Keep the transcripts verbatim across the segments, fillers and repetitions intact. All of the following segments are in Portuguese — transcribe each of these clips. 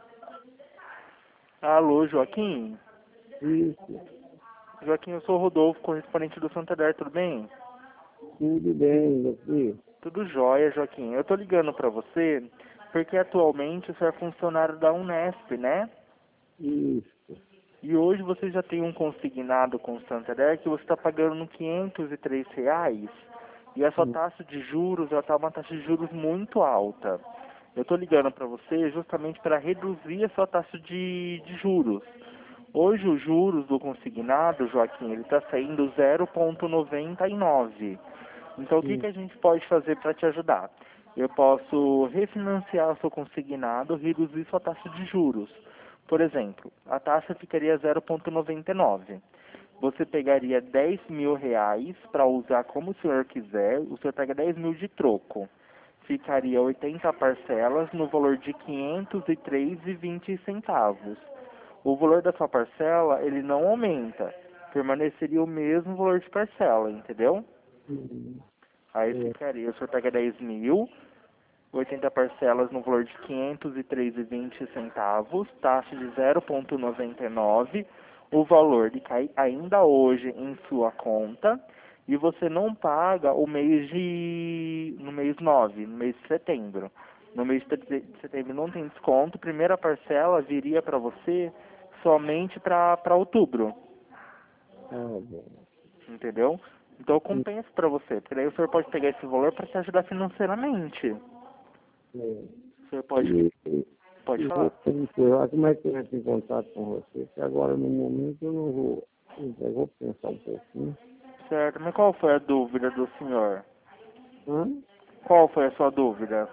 Alô, Joaquim? Isso, Joaquim, eu sou o Rodolfo, correspondente do Santander, tudo bem? tudo bem, meu filho? Tudo jóia, Joaquim. Eu tô ligando pra você porque atualmente você é funcionário da Unesp, né? Isso, E hoje você já tem um consignado com o Santander que você está pagando quinhentos e três reais e a sua hum, taxa de juros ela tá uma taxa de juros muito alta. Eu tô ligando para você justamente para reduzir a sua taxa de, de juros. Hoje os juros do consignado, Joaquim, ele está saindo zero vírgula noventa e nove. Então o que, hum, que a gente pode fazer para te ajudar? Eu posso refinanciar o seu consignado, reduzir sua taxa de juros. Por exemplo, a taxa ficaria zero vírgula noventa e nove. Você pegaria dez mil reais para usar como o senhor quiser, o senhor pega dez mil de troco. Ficaria oitenta parcelas no valor de quinhentos e três reais e vinte centavos. O valor da sua parcela, ele não aumenta. Permaneceria o mesmo valor de parcela, entendeu? hum, Aí é, ficaria, o senhor pega dez mil, oitenta parcelas no valor de quinhentos e três reais e vinte centavos, taxa de zero vírgula noventa e nove, o valor de cair ainda hoje em sua conta, e você não paga o mês de, no mês nove, no mês de setembro. No mês de setembro não tem desconto, primeira parcela viria para você somente para para outubro, tá bom. entendeu? Então eu Hum, compenso para você, porque daí o senhor pode pegar esse valor para te ajudar financeiramente. é, O senhor pode, E, e, pode e falar. vou perguntar como é que eu entro em contato com você, que agora no momento eu não vou, eu vou pensar um pouquinho. Certo, mas qual foi a dúvida do senhor? Hã? Qual foi a sua dúvida?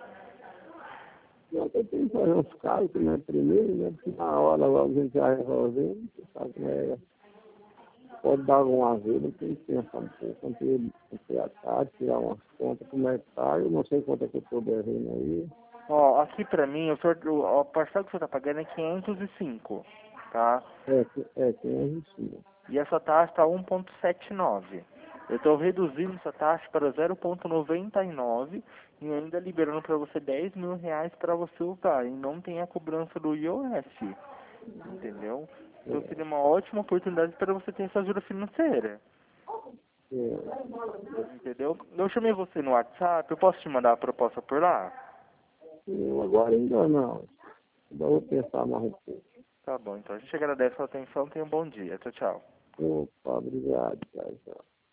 Não, eu tenho que fazer uns cálculos, né, primeiro, né, porque na hora logo a gente vai resolvendo, você sabe como é. Pode dar alguma ajuda, tem que pensar um pouco, antes de a tarde, tirar umas contas, como é que tá, eu não sei quanto é que eu estou devendo aí. Ó, aqui pra mim, o senhor, o, a parcela que você tá pagando é quinhentos e cinco, tá? É, que- é, tem a gente. E essa taxa tá um vírgula setenta e nove. Eu estou reduzindo essa taxa para zero vírgula noventa e nove e ainda liberando para você dez mil reais para você usar. E não tem a cobrança do I O S, entendeu? Então É, seria uma ótima oportunidade para você ter essa ajuda financeira. é, Entendeu? Eu chamei você no WhatsApp, eu posso te mandar a proposta por lá? eu agora ainda não. Ainda vou pensar mais um pouco. Tá bom, então a gente agradece a sua atenção, tenha um bom dia. Tchau, tchau. Opa, obrigado, tchau, tchau.